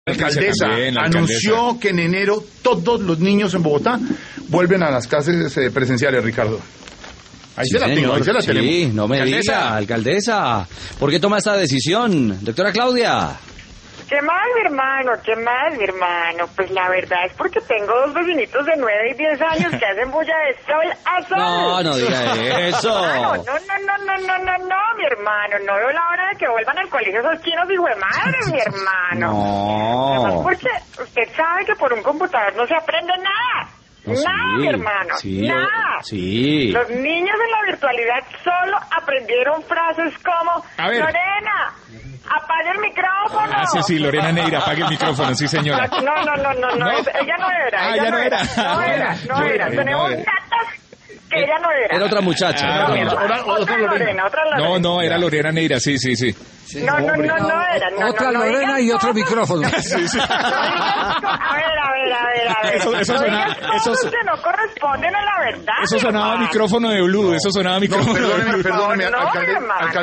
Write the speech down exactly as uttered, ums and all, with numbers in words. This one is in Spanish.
La alcaldesa también, la anunció alcaldesa. que en enero todos los niños en Bogotá vuelven a las clases eh, presenciales, Ricardo. Ahí Sí, se la tengo, señor. ahí se la Sí, tenemos. no me Alcaldesa. diga, alcaldesa. ¿Por qué toma esta decisión, doctora Claudia? ¿Qué más, mi hermano? ¿Qué más, mi hermano? Pues la verdad es porque tengo dos vecinitos de nueve y diez años que hacen bulla de sol a sol. No, no diga eso. No, no, no, no, no, no, no, no, mi hermano. No veo la hora de que vuelvan al colegio esos chinos hijo de madre, mi hermano. Además, No. porque usted sabe que por un computador no se aprende nada. No, Nada, sí, mi hermano. sí, nada. sí. Los niños en la virtualidad solo aprendieron frases como A ver. Lorena, apaga el micrófono. Ah, sí, sí, Lorena Neira, apague el micrófono, sí, señora. No, no, no, no, no, ¿No? ella no era. Ah, ella ya no era. No era, no Yo- era. no Tenemos era. datos que ella no era. Era otra muchacha. Ah, era otra bueno. muchacha. Otra- otra otra Lorena. Lorena, otra Lorena. No, no, era Lorena Neira, sí, sí, sí. No, no, no, no era. No, Otra no, no Lorena digas y otro cosas. micrófono. Sí, sí. No digas co- A ver, a ver, a ver, a ver. Eso- eso No suena- digas eso cosas su- que no corresponden a la verdad. Eso mi sonaba hermano. micrófono de Blue, eso sonaba No, micrófono de perdóneme, Blue. perdóneme, No, alcalde- hermano. alcaldesa.